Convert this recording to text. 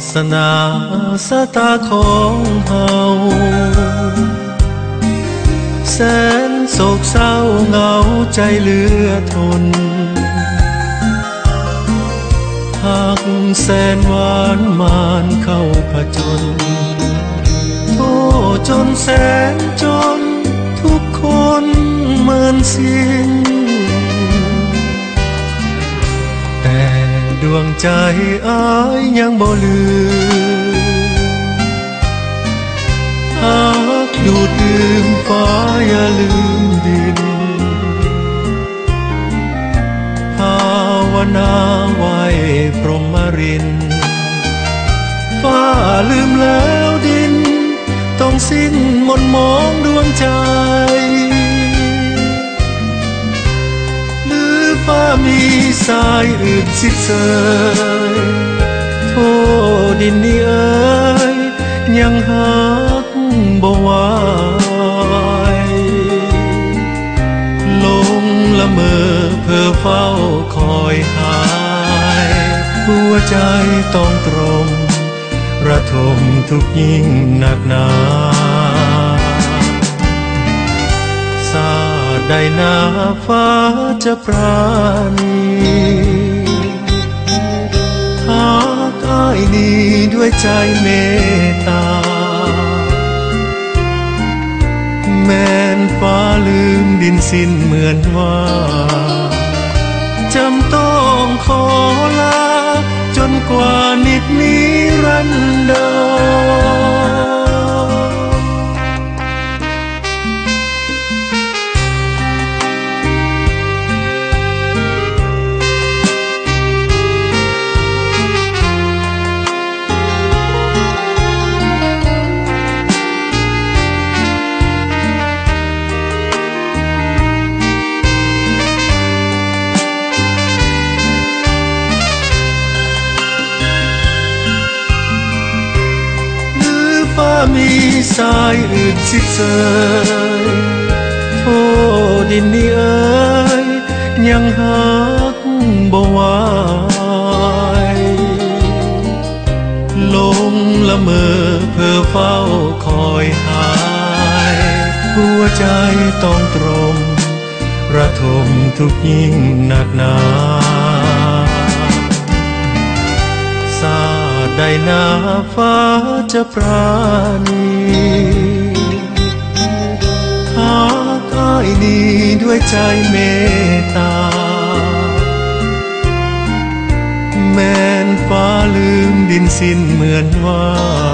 สนาสตาของเฮาแสนโศกเศร้าเหงาใจเหลือทนหากแสนหวานมานเข้าผจญโทษจนแสนจนทุกคนเหมือนสิ้นแต่ดวงใจอ้ายยังบ่ลืมหากดูดดื่มฟ้าอย่าลืมดินภาวนาไว้พรหมรินทร์ฟ้าลืมแล้วดินต้องสิ้นมนต์มองดวงใจหรือฟ้ามีสายอื่นสิเสยโทษดินนี่เอ๋ยยังหักบ่ไหวลงละเมอเพ้อเฝ้าคอยหายหัวใจต้องตรมระทมทุกยิ่งหนักหนาสาดใดหน้าฟ้าจะปราณีหากอ้ายนี้ด้วยใจเมตตาแม้นฟ้าลืมดินสิ้นเหมือนว่าจำต้องขอลาจนกว่านิจนิรันดรมีสายอื่นสิเสยโทษดินนี่เอ๋ยยังหักบ่ไหวลงละเมอเพ้อเฝ้าคอยหายหัวใจต้องตรมระทมทุกยิ่งหนักหนาใดหน้าฟ้าจะปราณีหากอ้ายนี้ด้วยใจเมตตาแม้นฟ้าลืมดินสิ้นเหมือนว่า